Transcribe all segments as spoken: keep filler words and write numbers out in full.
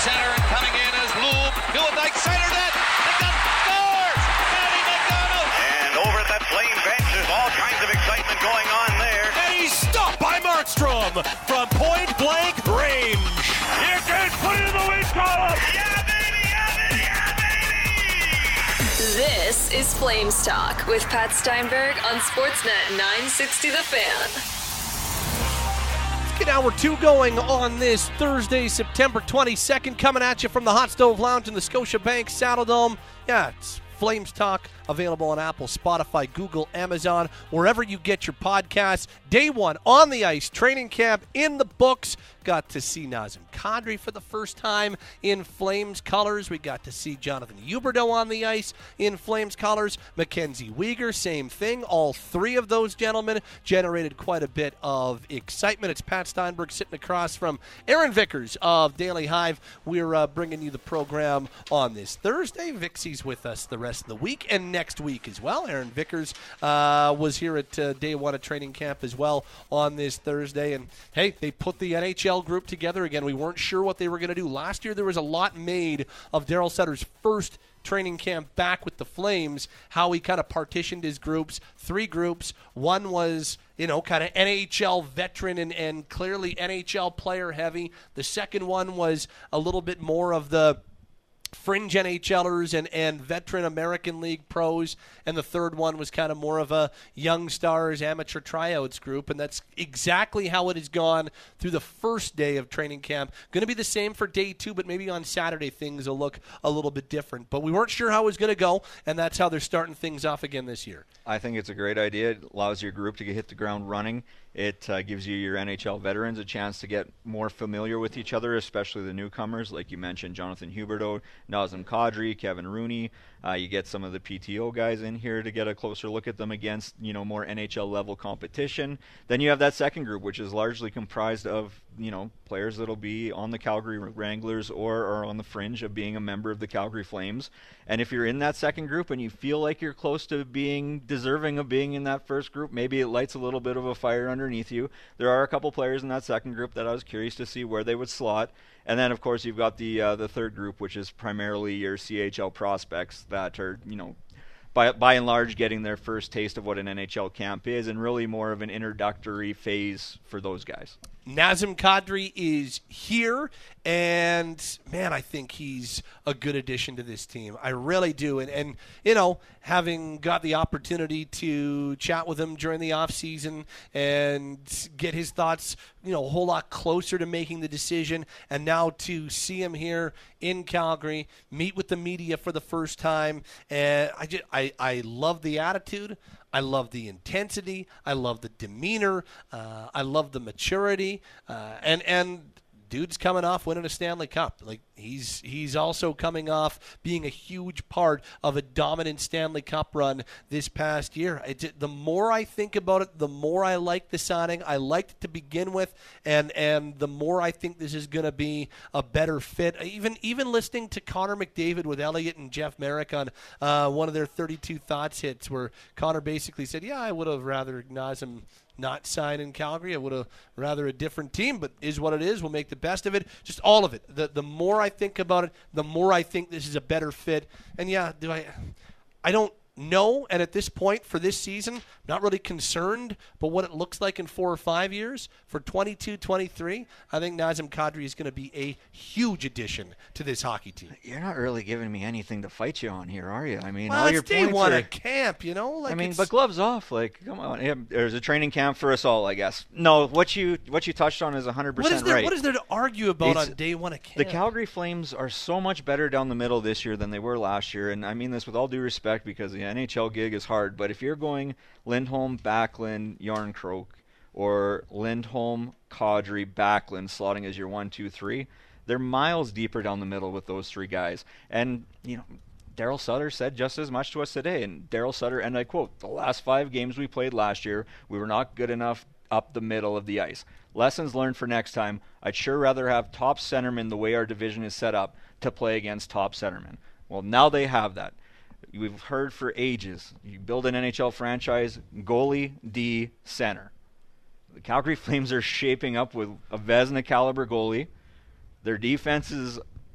center and coming in as Loeb. Doing like center net. McDonough scores! Matty McDonough! And over at that Flame bench, there's all kinds of excitement going on there. And he's stopped by Markstrom from point blank range. You can put it in the win column. Yeah, baby! Yeah, baby! Yeah, baby! This is Flames Talk with Pat Steinberg on Sportsnet nine sixty The Fan. Get hour two going on this Thursday, September twenty-second, coming at you from the Hot Stove Lounge in the Scotiabank Saddle Dome. Yeah, it's Flames Talk, available on Apple, Spotify, Google, Amazon, wherever you get your podcasts. Day one on the ice, training camp in the books. Got to see Nazem Kadri for the first time in Flames colors. We got to see Jonathan Huberdeau on the ice in Flames colors. Mackenzie Weegar, same thing. All three of those gentlemen generated quite a bit of excitement. It's Pat Steinberg sitting across from Aaron Vickers of Daily Hive. We're uh, bringing you the program on this Thursday. Vixie's with us the rest of the week and next week as well. Aaron Vickers uh, was here at uh, day one of training camp as well on this Thursday. And, hey, they put the N H L group together again. We weren't sure what they were going to do. Last year there was a lot made of Daryl Sutter's first training camp back with the Flames, how he kind of partitioned his groups, three groups. One was, you know, kind of N H L veteran and, and clearly N H L player heavy. The second one was a little bit more of the fringe NHLers and, and veteran American League pros, and the third one was kind of more of a young stars amateur tryouts group, and that's exactly how it has gone through the first day of training camp. Going to be the same for day two, but maybe on Saturday things will look a little bit different. But we weren't sure how it was going to go, and that's how they're starting things off again this year. I think it's a great idea. It allows your group to get hit the ground running. It uh, gives you your N H L veterans a chance to get more familiar with each other, especially the newcomers, like you mentioned, Jonathan Huberdeau, Nazem Kadri, Kevin Rooney. Uh, you get some of the P T O guys in here to get a closer look at them against, you know, more N H L level competition. Then you have that second group, which is largely comprised of, you know, players that'll be on the Calgary Wranglers or are on the fringe of being a member of the Calgary Flames. And if you're in that second group and you feel like you're close to being deserving of being in that first group, maybe it lights a little bit of a fire underneath you. There are a couple players in that second group that I was curious to see where they would slot. And then, of course, you've got the uh, the third group, which is primarily your C H L prospects that are, you know, by by and large getting their first taste of what an N H L camp is, and really more of an introductory phase for those guys. Nazem Kadri is here, and, man, I think he's a good addition to this team. I really do. And, and you know, having got the opportunity to chat with him during the offseason and get his thoughts, you know, a whole lot closer to making the decision, and now to see him here in Calgary, meet with the media for the first time, and I just, I, I love the attitude. I love the intensity. I love the demeanor. Uh, I love the maturity. Uh, and and dude's coming off winning a Stanley Cup. Like he's he's also coming off being a huge part of a dominant Stanley Cup run this past year. It, the more I think about it, the more I like the signing. I liked it to begin with, and and the more I think this is going to be a better fit. Even even listening to Connor McDavid with Elliott and Jeff Merrick on uh, one of their thirty-two Thoughts hits, where Connor basically said, "Yeah, I would have rather Nazem not sign in Calgary. I would have rather a different team, but is what it is. We'll make the best of it." Just all of it. The the more I think about it, the more I think this is a better fit. And yeah, do I I don't know, and at this point for this season, not really concerned, but what it looks like in four or five years for twenty-two twenty-three, I think Nazem Kadri is going to be a huge addition to this hockey team. You're not really giving me anything to fight you on here, are you? I mean, well, all it's your day points one are... at camp, you know? Like I mean, it's... but gloves off. Like, come on. Yeah, there's a training camp for us all, I guess. No, what you what you touched on is one hundred percent what is there, right. What is there to argue about It's, on day one at camp? The Calgary Flames are so much better down the middle this year than they were last year, and I mean this with all due respect because the N H L gig is hard, but if you're going Lindholm, Backlund, Yarncroke, or Lindholm, Kadri, Backlund slotting as your one, two, three, they're miles deeper down the middle with those three guys. And, you know, Daryl Sutter said just as much to us today. And Daryl Sutter, and I quote, "The last five games we played last year, we were not good enough up the middle of the ice. Lessons learned for next time. I'd sure rather have top centermen the way our division is set up to play against top centermen." Well, now they have that. We've heard for ages, you build an N H L franchise, goalie, D, center. The Calgary Flames are shaping up with a Vezina caliber goalie. Their defense is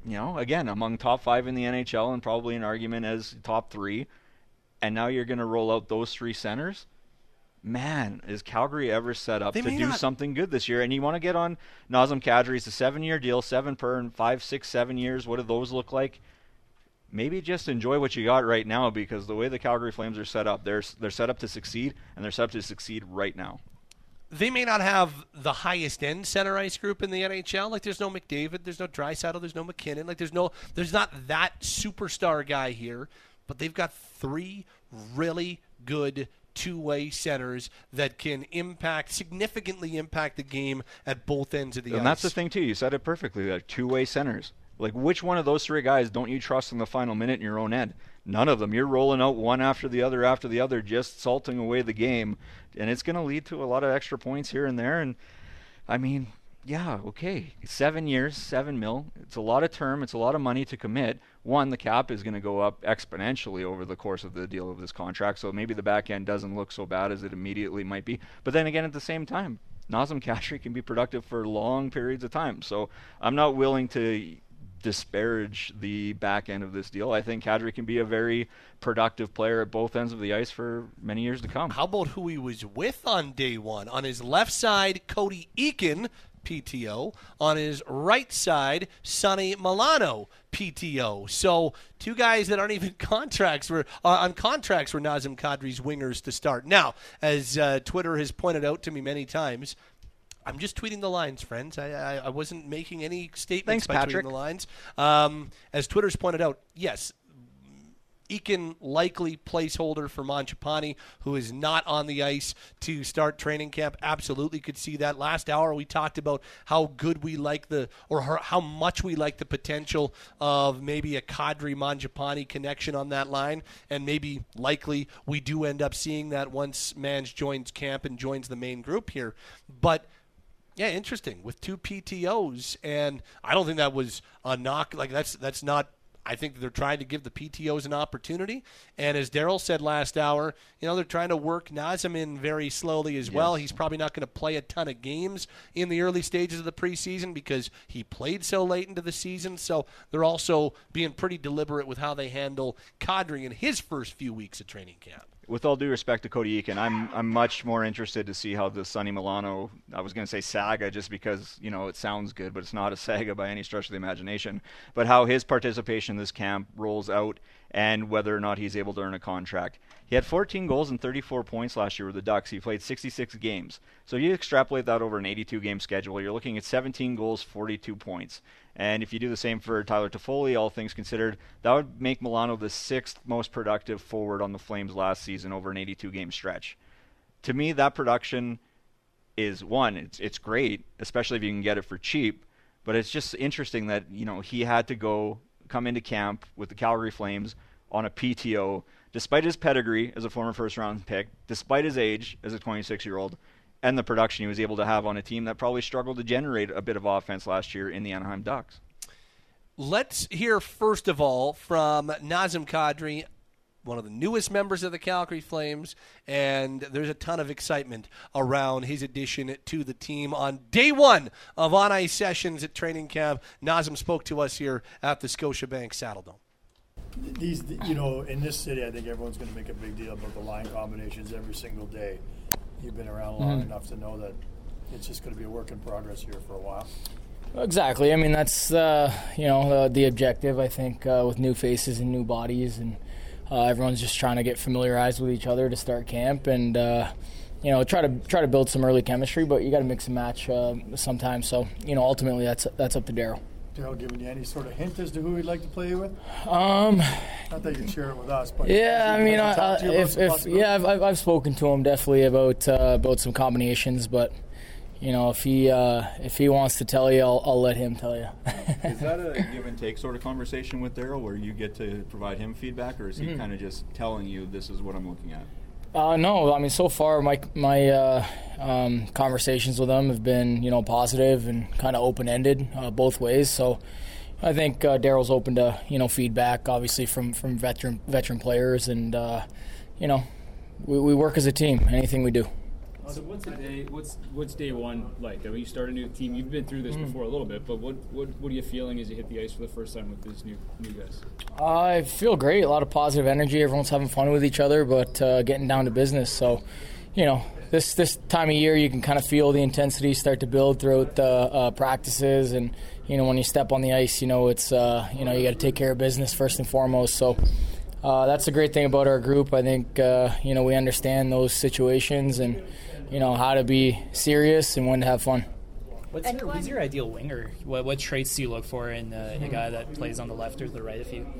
you know, again, among top five in the N H L and probably an argument as top three. And now you're going to roll out those three centers. Man, is Calgary ever set up They to may do not- something good this year? And you want to get on Nazem Kadri. It's a seven-year deal, seven per and five, six, seven years. What do those look like? Maybe just enjoy what you got right now, because the way the Calgary Flames are set up, they're they're set up to succeed, and they're set up to succeed right now. They may not have the highest end center ice group in the N H L. Like, there's no McDavid, there's no Draisaitl, there's no McKinnon. Like, there's no, there's not that superstar guy here. But they've got three really good two-way centers that can impact, significantly impact the game at both ends of the ice. And that's the thing, too. You said it perfectly. Like, two-way centers. Like, which one of those three guys don't you trust in the final minute in your own end? None of them. You're rolling out one after the other after the other, just salting away the game. And it's going to lead to a lot of extra points here and there. And, I mean, yeah, okay. Seven years, seven mil. It's a lot of term. It's a lot of money to commit. One, the cap is going to go up exponentially over the course of the deal of this contract. So maybe the back end doesn't look so bad as it immediately might be. But then again, at the same time, Nazem Kadri can be productive for long periods of time. So I'm not willing to disparage the back end of this deal. I think Kadri can be a very productive player at both ends of the ice for many years to come. How about who he was with on day one? On his left side, Cody Eakin, P T O. On his right side, Sonny Milano, P T O. So two guys that aren't even contracts were uh, on contracts were Nazem Kadri's wingers to start. Now, as uh, Twitter has pointed out to me many times, I'm just tweeting the lines, friends. I, I, I wasn't making any statements Thanks, by Patrick. tweeting the lines. Um, as Twitter's pointed out, yes, Eakin likely placeholder for Mangiapane, who is not on the ice to start training camp. Absolutely could see that. Last hour we talked about how good we like the, or how much we like the potential of maybe a Kadri Mangiapane connection on that line, and maybe likely we do end up seeing that once Mans joins camp and joins the main group here. But yeah, interesting with two P T Os, and I don't think that was a knock. Like that's that's not. I think they're trying to give the P T Os an opportunity. And as Daryl said last hour, you know, they're trying to work Nazem in very slowly as well. He's probably not going to play a ton of games in the early stages of the preseason because he played so late into the season. So they're also being pretty deliberate with how they handle Kadri in his first few weeks of training camp. With all due respect to Cody Eakin, I'm I'm much more interested to see how the Sonny Milano, I was going to say saga just because, you know, it sounds good, but it's not a saga by any stretch of the imagination, but how his participation in this camp rolls out and whether or not he's able to earn a contract. He had fourteen goals and thirty-four points last year with the Ducks. He played sixty-six games. So if you extrapolate that over an eighty-two game schedule, you're looking at seventeen goals, forty-two points. And if you do the same for Tyler Toffoli, all things considered, that would make Milano the sixth most productive forward on the Flames last season over an eighty-two game stretch. To me, that production is, one, it's it's great, especially if you can get it for cheap, but it's just interesting that, you know, he had to go come into camp with the Calgary Flames on a P T O, despite his pedigree as a former first-round pick, despite his age as a twenty-six-year-old, and the production he was able to have on a team that probably struggled to generate a bit of offense last year in the Anaheim Ducks. Let's hear first of all from Nazem Kadri, one of the newest members of the Calgary Flames, and there's a ton of excitement around his addition to the team on day one of on-ice sessions at training camp. Nazem spoke to us here at the Scotiabank Saddledome. These, you know, in this city, I think everyone's going to make a big deal about the line combinations every single day. You've been around long mm-hmm. enough to know that it's just going to be a work in progress here for a while. Exactly. I mean, that's uh, you know uh, the objective. I think uh, with new faces and new bodies, and uh, everyone's just trying to get familiarized with each other to start camp, and uh, you know try to try to build some early chemistry. But you got to mix and match uh, sometimes. So you know, ultimately, that's that's up to Daryl. Daryl giving you any sort of hint as to who he'd like to play with? Um, Not that you can share it with us, but yeah, I mean, uh, if, if yeah, I've, I've spoken to him definitely about uh, about some combinations, but you know, if he uh, if he wants to tell you, I'll, I'll let him tell you. Is that a give and take sort of conversation with Daryl, where you get to provide him feedback, or is he mm-hmm. kind of just telling you this is what I'm looking at? Uh, no, I mean, so far my my uh, um, conversations with him have been, you know, positive and kind of open-ended uh, both ways. So I think uh, Daryl's open to, you know, feedback, obviously from, from veteran veteran players, and uh, you know, we, we work as a team. Anything we do. So what's a day? What's what's day one like? I mean, you start a new team. You've been through this mm. before a little bit, but what, what what are you feeling as you hit the ice for the first time with these new new guys? I feel great. A lot of positive energy. Everyone's having fun with each other, but uh, getting down to business. So, you know, this this time of year, you can kind of feel the intensity start to build throughout the uh, practices, and you know, when you step on the ice, you know, it's uh, you know, you got to take care of business first and foremost. So. Uh, that's the great thing about our group. I think, uh, you know, we understand those situations and, you know, how to be serious and when to have fun. What's your, who's your ideal winger? What, what traits do you look for in uh, a guy that plays on the left or the right of you?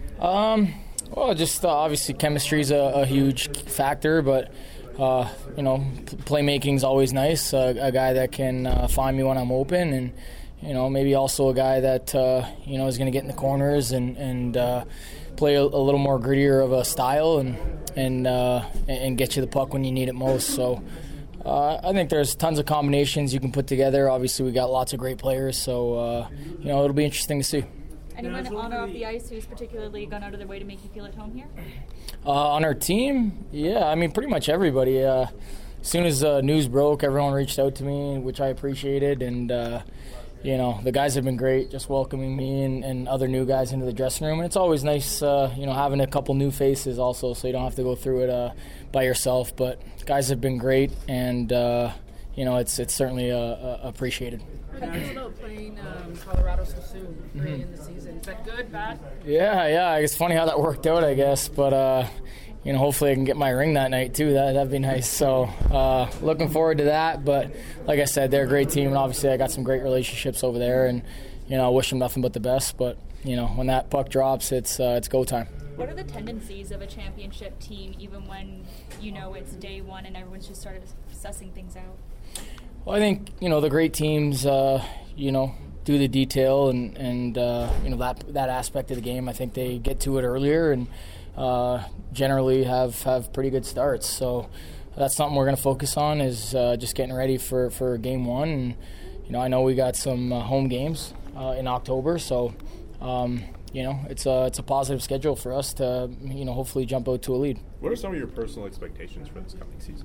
Um, well, just uh, obviously chemistry is a, a huge factor, but, uh, you know, playmaking's always nice. Uh, a guy that can uh, find me when I'm open, and, you know, maybe also a guy that, uh, you know, is going to get in the corners and, and uh, play a, a little more grittier of a style and and uh, and get you the puck when you need it most. So uh, I think there's tons of combinations you can put together. Obviously, we got lots of great players, so uh, you know, it'll be interesting to see. Anyone on or off the ice who's particularly gone out of their way to make you feel at home here? Uh, on our team, yeah, I mean, pretty much everybody. Uh, as soon as the uh, news broke, everyone reached out to me, which I appreciated, and uh, you know, the guys have been great, just welcoming me and, and other new guys into the dressing room. And it's always nice, uh, you know, having a couple new faces also, so you don't have to go through it uh, by yourself. But guys have been great, and, uh, you know, it's it's certainly uh, uh, appreciated. How do you feel about playing um, Colorado so soon, early mm-hmm. in the season? Is that good, bad? Yeah, yeah. It's funny how that worked out, I guess. But, uh, you know, hopefully I can get my ring that night too. That, that'd be nice. So uh, looking forward to that. But like I said, they're a great team, and obviously I got some great relationships over there. And, you know, I wish them nothing but the best. But, you know, when that puck drops, it's uh, it's go time. What are the tendencies of a championship team, even when, you know, it's day one and everyone's just started sussing things out? Well, I think, you know, the great teams, uh, you know, do the detail and, and uh, you know, that that aspect of the game. I think they get to it earlier and uh, generally have, have pretty good starts. So that's something we're going to focus on, is uh, just getting ready for, for game one. And, you know, I know we got some uh, home games uh, in October, so, um, you know, it's a, it's a positive schedule for us to, you know, hopefully jump out to a lead. What are some of your personal expectations for this coming season?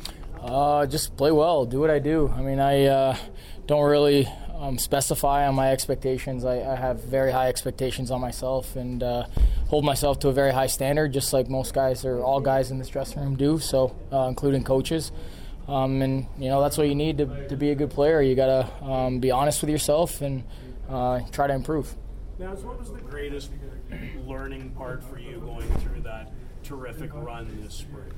Uh, just play well, do what I do. I mean, I uh, don't really um, specify on my expectations. I, I have very high expectations on myself and uh, hold myself to a very high standard, just like most guys or all guys in this dressing room do, so uh, including coaches. Um, and, you know, that's what you need to, to be a good player. You got to um, be honest with yourself and uh, try to improve. Now, what was the greatest learning part for you going through that terrific run this spring?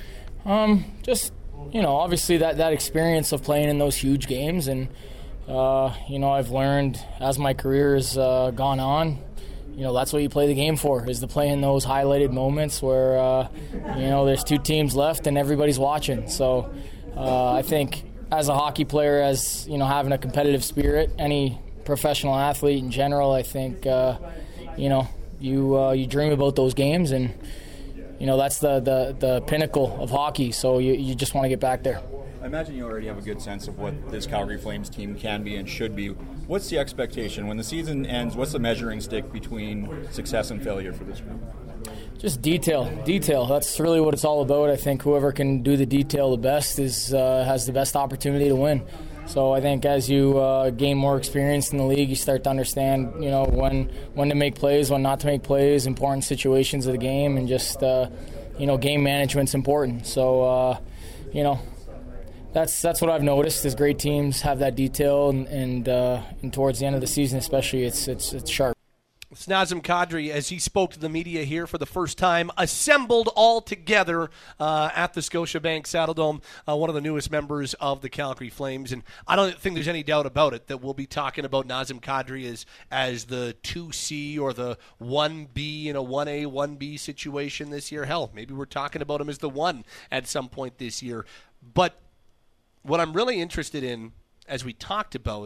Um, just... You know, obviously that, that experience of playing in those huge games, and, uh, you know, I've learned as my career has uh, gone on, you know, that's what you play the game for, is to play in those highlighted moments where, uh, you know, there's two teams left and everybody's watching. So uh, I think as a hockey player, as, you know, having a competitive spirit, any professional athlete in general, I think, uh, you know, you uh, you dream about those games, and you know, that's the, the, the pinnacle of hockey, so you, you just want to get back there. I imagine you already have a good sense of what this Calgary Flames team can be and should be. What's the expectation? When the season ends, what's the measuring stick between success and failure for this group? Just detail. Detail. That's really what it's all about. I think whoever can do the detail the best is uh, has the best opportunity to win. So I think as you uh, gain more experience in the league, you start to understand, you know, when when to make plays, when not to make plays, important situations of the game, and just, uh, you know, game management's important. So, uh, you know, that's that's what I've noticed is great teams have that detail, and and, uh, and towards the end of the season especially, it's it's it's sharp. It's Nazem Kadri as he spoke to the media here for the first time, assembled all together uh, at the Scotiabank Saddledome, uh, one of the newest members of the Calgary Flames. And I don't think there's any doubt about it that we'll be talking about Nazem Kadri as, as the two C or the one B in a one A, one B situation this year. Hell, maybe we're talking about him as the one at some point this year. But what I'm really interested in, as we talked about,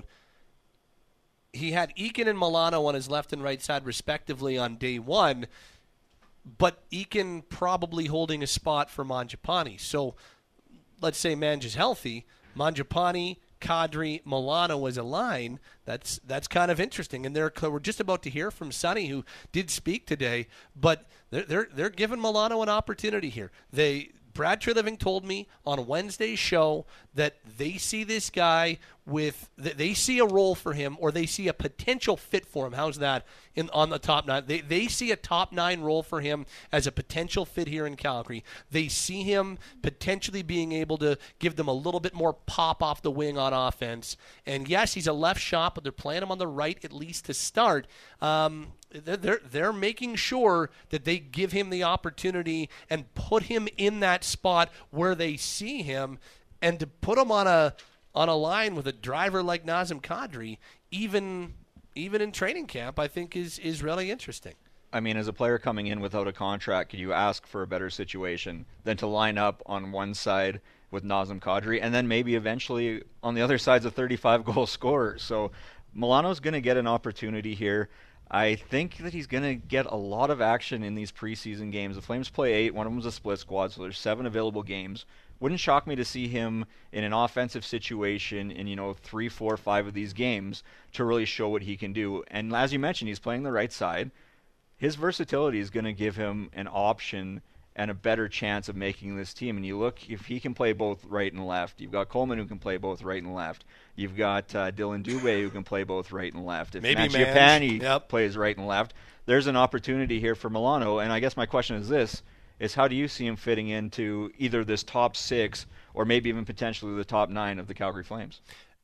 he had Eakin and Milano on his left and right side, respectively, on day one, but Eakin probably holding a spot for Mangiapane. So let's say Manj is healthy. Mangiapane, Kadri, Milano as a line. That's that's kind of interesting. And they're, we're just about to hear from Sonny, who did speak today, but they're they're, they're giving Milano an opportunity here. They Brad Treliving told me on Wednesday's show that they see this guy with they see a role for him, or they see a potential fit for him. How's that in on the top nine? They they see a top nine role for him as a potential fit here in Calgary. They see him potentially being able to give them a little bit more pop off the wing on offense. And yes, he's a left shot, but they're playing him on the right at least to start. Um, they're they're making sure that they give him the opportunity and put him in that spot where they see him, and to put him on a on a line with a driver like Nazem Kadri, even even in training camp, I think is is really interesting. I mean, as a player coming in without a contract, could you ask for a better situation than to line up on one side with Nazem Kadri, and then maybe eventually on the other side's a thirty-five goal scorer? So Milano's going to get an opportunity here. I think that he's going to get a lot of action in these preseason games. The Flames play eight. One of them is a split squad, so there's seven available games. Wouldn't shock me to see him in an offensive situation in, you know, three, four, five of these games to really show what he can do. And as you mentioned, he's playing the right side. His versatility is going to give him an option and a better chance of making this team. And you look, if he can play both right and left, you've got Coleman who can play both right and left. You've got uh, Dylan Dubé who can play both right and left. If Maybe Mangiapane yep. plays right and left, there's an opportunity here for Milano. And I guess my question is this, is how do you see him fitting into either this top six or maybe even potentially the top nine of the Calgary Flames?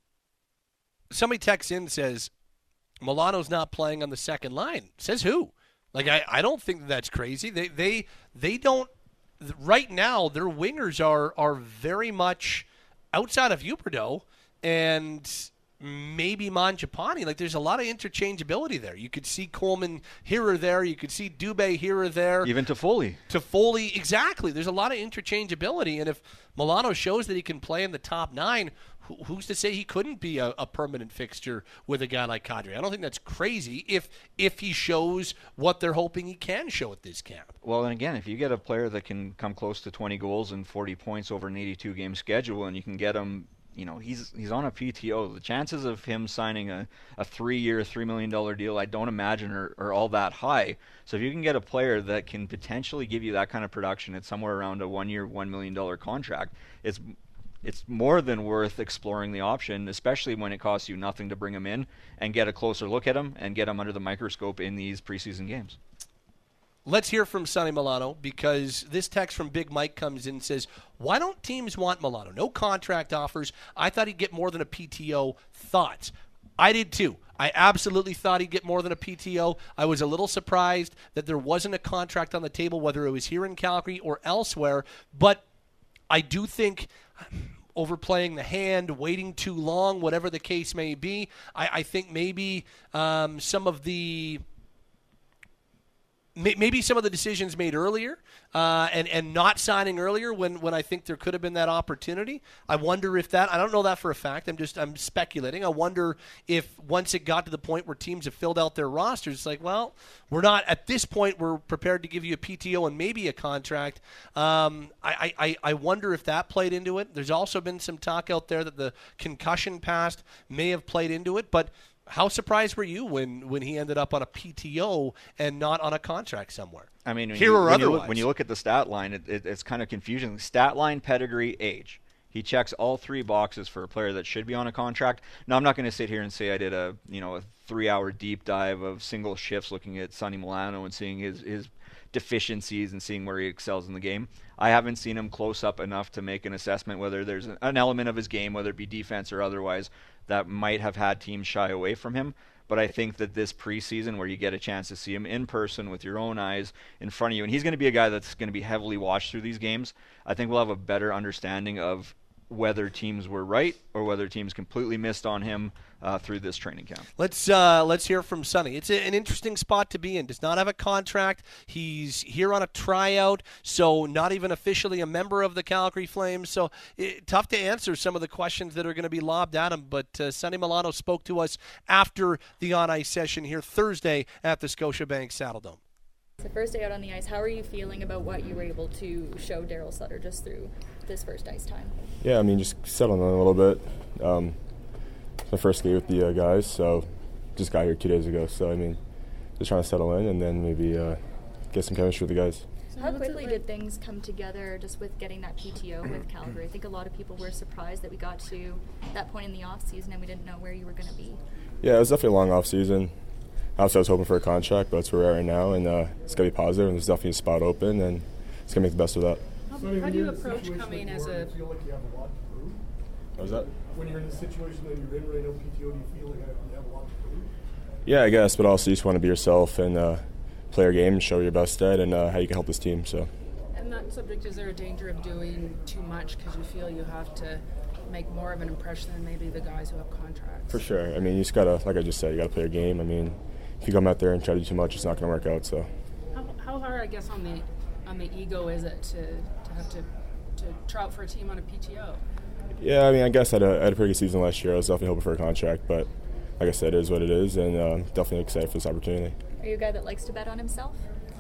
Somebody texts in and says, Milano's not playing on the second line. Says who? Like, I, I don't think that's crazy. They they they don't – right now, their wingers are are very much outside of Huberdeau and maybe Mangiapane. Like, there's a lot of interchangeability there. You could see Coleman here or there. You could see Dubé here or there. Even Toffoli. Toffoli, exactly. There's a lot of interchangeability. And if Milano shows that he can play in the top nine, who, who's to say he couldn't be a, a permanent fixture with a guy like Kadri? I don't think that's crazy if if he shows what they're hoping he can show at this camp. Well, and again, if you get a player that can come close to twenty goals and forty points over an eighty-two game schedule, and you can get him, you know, he's he's on a P T O. The chances of him signing a, a three-year, three million dollars deal, I don't imagine are, are all that high. So if you can get a player that can potentially give you that kind of production at somewhere around a one-year, one million dollars contract, it's it's more than worth exploring the option, especially when it costs you nothing to bring him in and get a closer look at him and get him under the microscope in these preseason games. Let's hear from Sonny Milano, because this text from Big Mike comes in and says, why don't teams want Milano? No contract offers. I thought he'd get more than a P T O. Thoughts? I did too. I absolutely thought he'd get more than a P T O. I was a little surprised that there wasn't a contract on the table, whether it was here in Calgary or elsewhere. But I do think overplaying the hand, waiting too long, whatever the case may be, I, I think maybe um, some of the Maybe some of the decisions made earlier uh, and, and not signing earlier when, when I think there could have been that opportunity. I wonder if that – I don't know that for a fact. I'm just – I'm speculating. I wonder if once it got to the point where teams have filled out their rosters, it's like, well, we're not – at this point we're prepared to give you a P T O and maybe a contract. Um, I, I, I wonder if that played into it. There's also been some talk out there that the concussion past may have played into it, but – how surprised were you when, when he ended up on a P T O and not on a contract somewhere? I mean, when here you, or when otherwise. You look, when you look at the stat line, it, it, it's kind of confusing. Stat line, pedigree, age. He checks all three boxes for a player that should be on a contract. Now, I'm not going to sit here and say I did a you know a three-hour deep dive of single shifts looking at Sonny Milano and seeing his his deficiencies and seeing where he excels in the game. I haven't seen him close up enough to make an assessment whether there's an element of his game, whether it be defense or otherwise, that might have had teams shy away from him. But I think that this preseason, where you get a chance to see him in person with your own eyes in front of you, and he's going to be a guy that's going to be heavily watched through these games, I think we'll have a better understanding of whether teams were right or whether teams completely missed on him uh, through this training camp. Let's uh, let's hear from Sonny. It's a, an interesting spot to be in. Does not have a contract. He's here on a tryout, so not even officially a member of the Calgary Flames. So it, tough to answer some of the questions that are going to be lobbed at him. But uh, Sonny Milano spoke to us after the on-ice session here Thursday at the Scotiabank Saddledome. It's the first day out on the ice. How are you feeling about what you were able to show Daryl Sutter just through this first ice time? Yeah, I mean, just settling in a little bit. Um, it's my first skate with the uh, guys, so just got here two days ago. So, I mean, just trying to settle in and then maybe uh, get some chemistry with the guys. How quickly did things come together just with getting that P T O with Calgary? I think a lot of people were surprised that we got to that point in the off season and we didn't know where you were going to be. Yeah, it was definitely a long off season. Obviously, I was hoping for a contract, but that's where we're at right now, and uh, it's going to be positive, and there's definitely a spot open, and it's going to make the best of that. How, how do you approach coming as a... feel like you have a lot to prove? What was that? When you're in the situation that you're in right now, P T O, do you feel like you have a lot to prove? Yeah, I guess, but also you just want to be yourself and uh, play your game and show your best at and uh, how you can help this team. So. And that subject, is there a danger of doing too much because you feel you have to make more of an impression than maybe the guys who have contracts? For sure. I mean, you just got to, like I just said, you got to play your game. I mean, if you come out there and try to do too much, it's not going to work out. So. How, how hard, I guess, on the on the ego is it to, to have to, to try out for a team on a P T O? Yeah, I mean, I guess I had, a, I had a pretty good season last year. I was definitely hoping for a contract, but like I said, it is what it is, and uh, definitely excited for this opportunity. Are you a guy that likes to bet on himself?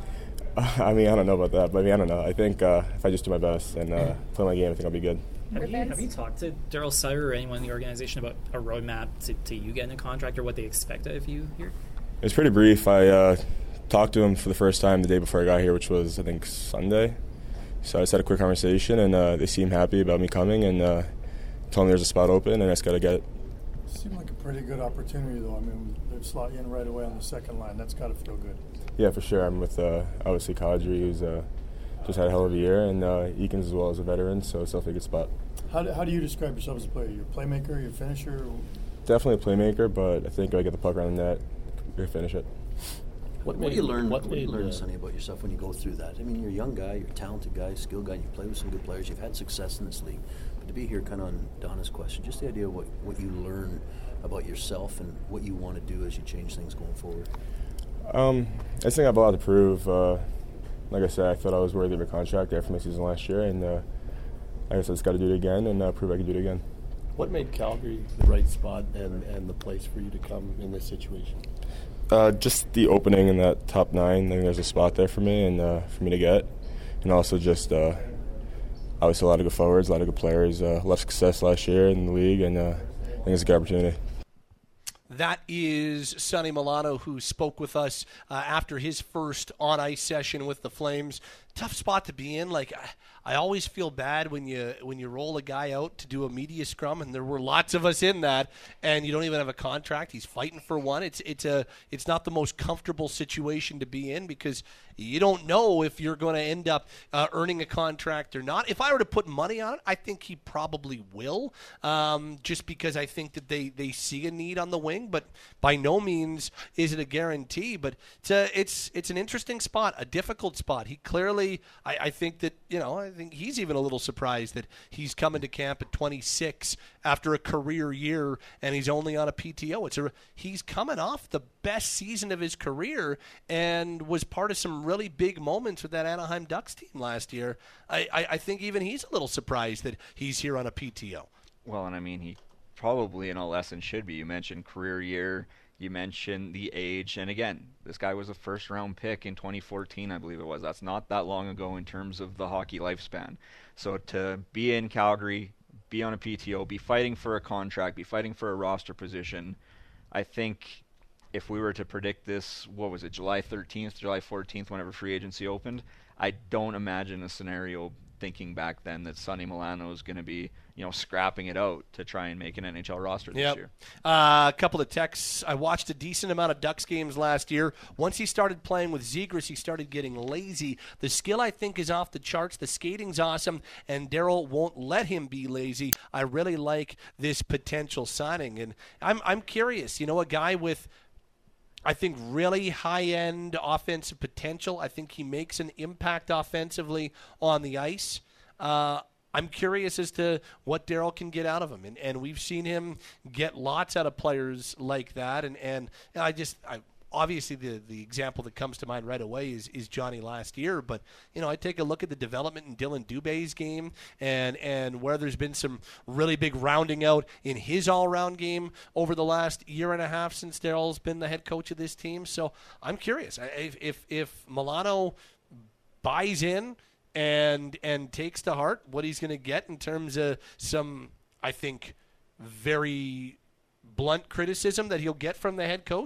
Uh, I mean, I don't know about that, but I mean, I don't know. I think uh, if I just do my best and uh, play my game, I think I'll be good. Have you, have you talked to Daryl Sutter or anyone in the organization about a roadmap to, to you getting a contract or what they expect of you here? It's pretty brief. I uh, talked to him for the first time the day before I got here, which was, I think, Sunday. So I just had a quick conversation, and uh, they seemed happy about me coming and uh, told me there's a spot open, and I just got to get it. Seemed like a pretty good opportunity, though. I mean, they'd slot you in right away on the second line. That's got to feel good. Yeah, for sure. I'm with, uh, obviously, Kadri, who's uh, just had a hell of a year, and uh, Eakins as well as a veteran, so it's definitely a good spot. How do, how do you describe yourself as a player? You're a playmaker, you're a finisher? Definitely a playmaker, but I think if I get the puck around the net, we can finish it. What, what do you learn? What, what do you learn, Sonny, about yourself when you go through that? I mean, you're a young guy, you're a talented guy, skilled guy. You play with some good players. You've had success in this league. But to be here, kind of on Donna's question, just the idea of what what you learn about yourself and what you want to do as you change things going forward. Um, I just think I have a lot to prove. Uh, like I said, I thought I was worthy of a contract after my season last year, and uh, I guess I just got to do it again and uh, prove I can do it again. What made Calgary the right spot and, and the place for you to come in this situation? Uh, just the opening in that top nine. I think there's a spot there for me and uh, for me to get, and also just uh, obviously a lot of good forwards, a lot of good players. Uh, a lot of success last year in the league, and uh, I think it's a good opportunity. That is Sonny Milano, who spoke with us uh, after his first on-ice session with the Flames. Tough spot to be in. Like I, I always feel bad when you when you roll a guy out to do a media scrum, and there were lots of us in that, and you don't even have a contract. He's fighting for one. It's it's a it's not the most comfortable situation to be in because you don't know if you're going to end up uh, earning a contract or not. If I were to put money on it, I think he probably will, um, just because I think that they, they see a need on the wing. But by no means is it a guarantee. But it's a, it's it's an interesting spot, a difficult spot. He clearly. I, I think that, you know, I think he's even a little surprised that he's coming to camp at twenty-six after a career year and he's only on a P T O. It's a, he's coming off the best season of his career and was part of some really big moments with that Anaheim Ducks team last year. I, I, I think even he's a little surprised that he's here on a P T O. Well, and I mean, he probably in all essence should be. You mentioned career year. You mentioned the age, and again, this guy was a first-round pick in twenty fourteen, I believe it was. That's not that long ago in terms of the hockey lifespan. So to be in Calgary, be on a P T O, be fighting for a contract, be fighting for a roster position, I think if we were to predict this, what was it, July thirteenth, July fourteenth, whenever free agency opened, I don't imagine a scenario thinking back then that Sonny Milano is going to be, you know, scrapping it out to try and make an N H L roster this yep. year. Uh, a couple of texts. I watched a decent amount of Ducks games last year. Once he started playing with Zegras, he started getting lazy. The skill, I think, is off the charts. The skating's awesome, and Daryl won't let him be lazy. I really like this potential signing, and I'm I'm curious. You know, a guy with I think really high-end offensive potential. I think he makes an impact offensively on the ice. Uh, I'm curious as to what Daryl can get out of him, and, and we've seen him get lots out of players like that. And, and I just, I, obviously, the the example that comes to mind right away is is Johnny last year. But you know, I take a look at the development in Dylan Dubé's game, and and where there's been some really big rounding out in his all-around game over the last year and a half since Daryl's been the head coach of this team. So I'm curious if if, if Milano buys in and and takes to heart what he's going to get in terms of some, I think, very blunt criticism that he'll get from the head coach.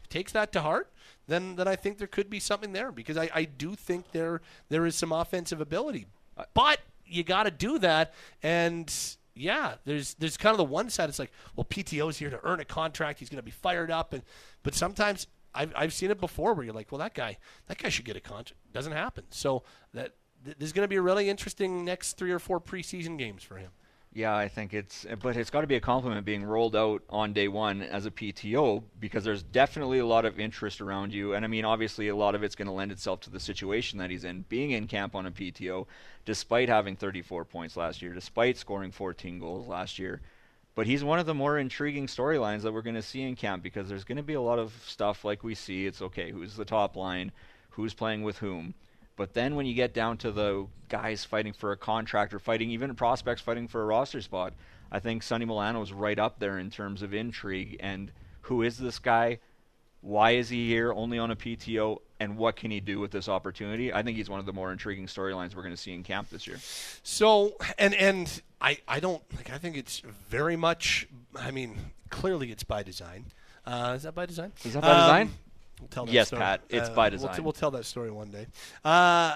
takes that to heart, then then I think there could be something there, because I, I do think there there is some offensive ability. But you got to do that, and yeah, there's there's kind of the one side. It's like, well, P T O's here to earn a contract. He's going to be fired up, and but sometimes I've I've seen it before where you're like, well, that guy that guy should get a contract. Doesn't happen. So that th- there's going to be a really interesting next three or four preseason games for him. Yeah, I think it's, but it's got to be a compliment being rolled out on day one as a P T O, because there's definitely a lot of interest around you. And I mean, obviously a lot of it's going to lend itself to the situation that he's in, being in camp on a P T O, despite having thirty-four points last year, despite scoring fourteen goals last year. But he's one of the more intriguing storylines that we're going to see in camp, because there's going to be a lot of stuff like we see. It's okay, who's the top line, who's playing with whom. But then when you get down to the guys fighting for a contract, or fighting, even prospects fighting for a roster spot, I think Sonny Milano's right up there in terms of intrigue. And who is this guy? Why is he here only on a P T O? And what can he do with this opportunity? I think he's one of the more intriguing storylines we're going to see in camp this year. So, and and I, I don't, like, I think it's very much, I mean, clearly it's by design. Uh, is that by design? Is that by um, design? We'll tell that yes, story. Pat, it's uh, by design. We'll, t- we'll tell that story one day. Uh,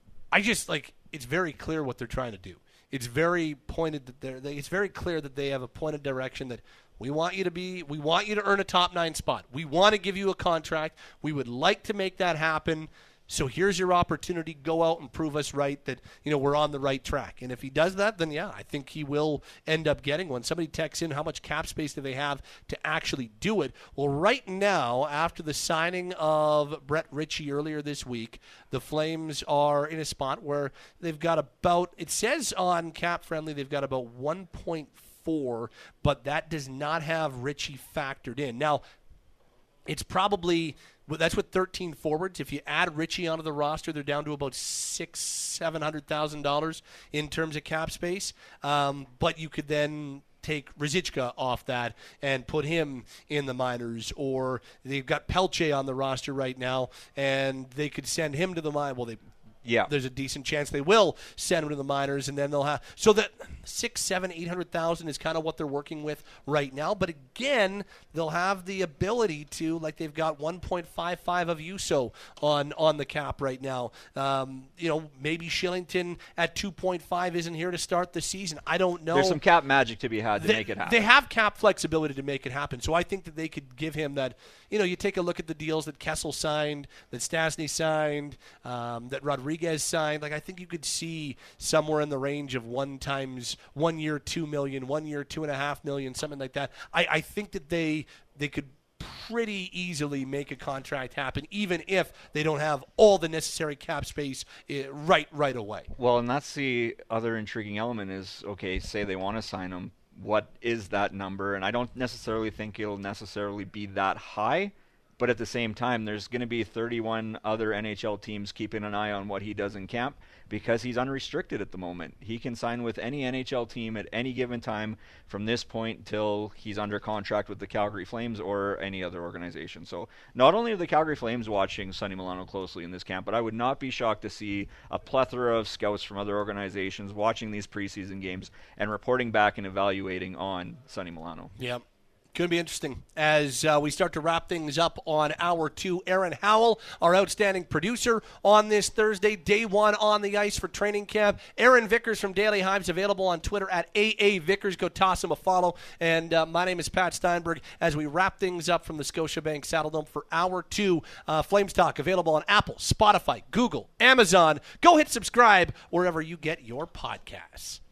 I just, like, it's very clear what they're trying to do. It's very pointed that they're, they, it's very clear that they have a pointed direction that we want you to be, we want you to earn a top nine spot. We want to give you a contract. We would like to make that happen. So here's your opportunity. Go out and prove us right that, you know, we're on the right track. And if he does that, then yeah, I think he will end up getting one. Somebody texts in, how much cap space do they have to actually do it? Well, right now, after the signing of Brett Ritchie earlier this week, the Flames are in a spot where they've got about, it says on Cap Friendly, they've got about one point four, but that does not have Ritchie factored in. Now, it's probably, that's with thirteen forwards. If you add Ritchie onto the roster, they're down to about six, seven hundred thousand dollars in terms of cap space. Um, but you could then take Ruzicka off that and put him in the minors, or they've got Pelche on the roster right now, and they could send him to the minors. Well, they. Yeah, there's a decent chance they will send him to the minors, and then they'll have so that six, seven, eight hundred thousand is kind of what they're working with right now. But again, they'll have the ability to, like they've got one point five five of U S O on on the cap right now. Um, you know, maybe Shillington at two point five isn't here to start the season. I don't know. There's some cap magic to be had to they, make it happen. They have cap flexibility to make it happen, so I think that they could give him that. You know, you take a look at the deals that Kessel signed, that Stastny signed, um, that Rodriguez signed. Like, I think you could see somewhere in the range of one times one year two million, one year two and a half million, something like that. I, I think that they they could pretty easily make a contract happen, even if they don't have all the necessary cap space uh, right right away. Well, and that's the other intriguing element is, okay, say they want to sign him. What is that number? And I don't necessarily think it'll necessarily be that high, but at the same time, there's going to be thirty-one other N H L teams keeping an eye on what he does in camp, because he's unrestricted at the moment. He can sign with any N H L team at any given time from this point till he's under contract with the Calgary Flames or any other organization. So not only are the Calgary Flames watching Sonny Milano closely in this camp, but I would not be shocked to see a plethora of scouts from other organizations watching these preseason games and reporting back and evaluating on Sonny Milano. Yep. Going to be interesting as uh, we start to wrap things up on hour two. Aaron Howell, our outstanding producer on this Thursday, day one on the ice for training camp. Aaron Vickers from Daily Hives, available on Twitter at A A Vickers. Go toss him a follow. And uh, my name is Pat Steinberg as we wrap things up from the Scotiabank Saddledome for hour two. Uh, Flames Talk, available on Apple, Spotify, Google, Amazon. Go hit subscribe wherever you get your podcasts.